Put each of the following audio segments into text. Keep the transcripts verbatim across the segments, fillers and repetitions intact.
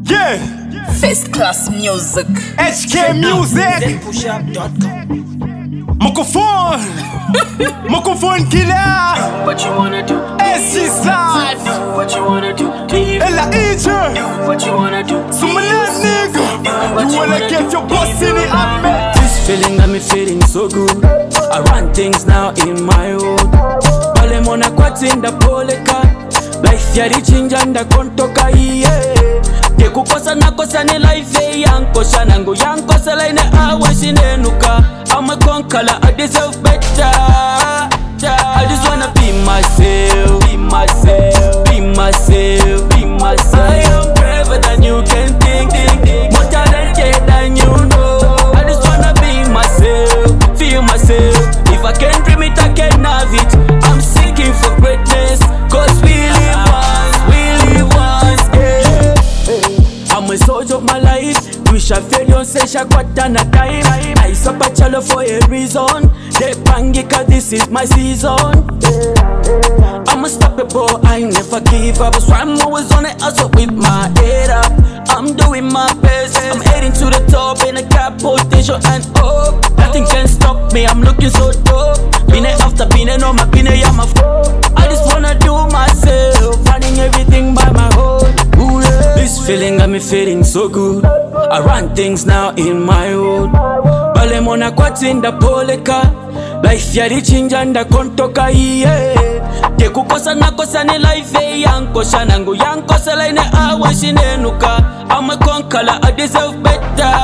Yeah. First class music. H K music. Microphone. Microphone killer. What you wanna do? S G Slide. What you wanna do? Ella Eater. What you wanna do? Some little nigga. You wanna get your boss in the amen. This feeling got me feeling so good. I run things now in my hood. Wale mona kwatinda poleka. Life yari chinja nda kontoka iye. Kekukosa nakosa ni life yankosha nangu yankosa laine awa shinenuka. I'm a conqueror, I deserve better. I just wanna be myself, be myself, be myself, be myself. I am braver than you can think, think, think. More talented than you know. I just wanna be myself, feel myself. If I can't dream it, I can have it. I'm seeking for greatness, cause we live once, we live once, yeah. I'm a soldier of my life. Wish I fail you, say shakwatana time. I suffer chalo for a reason. They bangi cause this is my season. I'm unstoppable, I never give up. So I'm always on it, also with my head up. I'm doing my best, I'm heading to the top. In a cap potential and hope. Nothing can stop me, I'm looking so dope. Been after been on my been I'm a I just wanna do myself, running everything by my own. Ooh, yeah. This feeling got me feeling so good. I run things now in my hood. Bale mona kwatinda poleka. Life yari chinja nda kontoka iye. Kekukosa nakosa ni life yankosha nangu yankosa laine awa shinenuka. I'm a conqueror, I deserve better.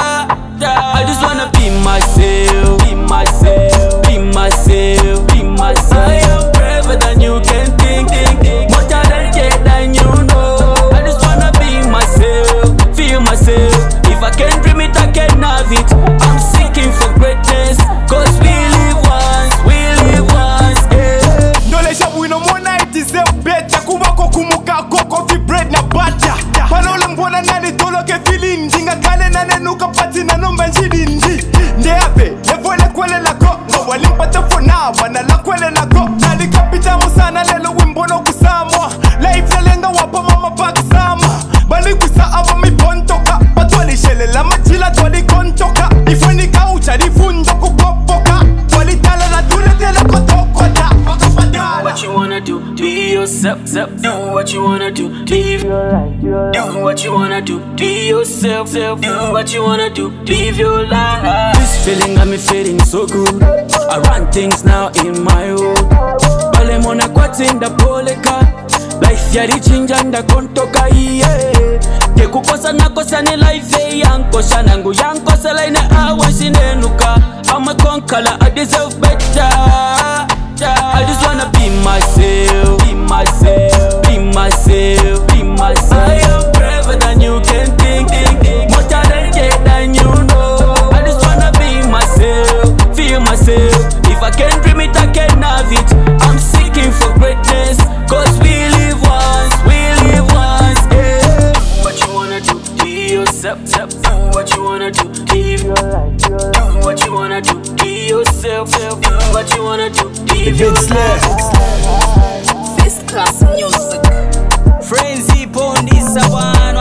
I just wanna be myself, be myself, be myself, be myself. I am braver than you can think, think, think. More talented than you know. I just wanna be myself, feel myself. If I can't dream it, I can have it. I'm seeking for greatness, cause we live once, we live once, yeah. Knowledge we no more night is a better. Kumako kumuka koko fi bread na butter. Panole mbona nani tolo ke feeling. Jinga kale nane nuka pati na nomba njidinji. Ndeape, levole kwele lako. Ngo walimpata for now, wana la kwele lako. Nali kapita musana lelo wimbono kusamwa. Life yalenga wapa mama pakisama. Bali kusa ava mi pontoka. Batwali shele la machila twali kontoka. Ifweni kaucha difundo kukopoka. Twali tala na tule tele kotokota. What you wanna do? Be yourself, self. Do what you wanna do. Live your life. Do what you wanna do. Be yourself, self. Do what you wanna do. Live your life. This feeling got me feeling so good. I run things now in my hood. Bale mona kwatinda poleka. Life yari chinja nda kontoka iye. Kekukosa nakosa ni life yankosha nangu yankosa laine awa shinenuka. I'm a conqueror, I deserve better. I just wanna be myself, be myself, be myself, be myself. I am braver than you can think, think, think. More talented than you know. I just wanna be myself, feel myself. If I can't dream it, I can have it. I'm seeking for greatness, cause we live once, we live once, yeah. What you wanna do? Be yourself, self. Do what you wanna do. Live your life. Do what you wanna do. Be yourself, self. Do what you wanna do. Live your life. First class music. Frenzy pon this one,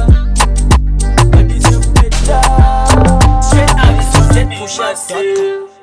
Push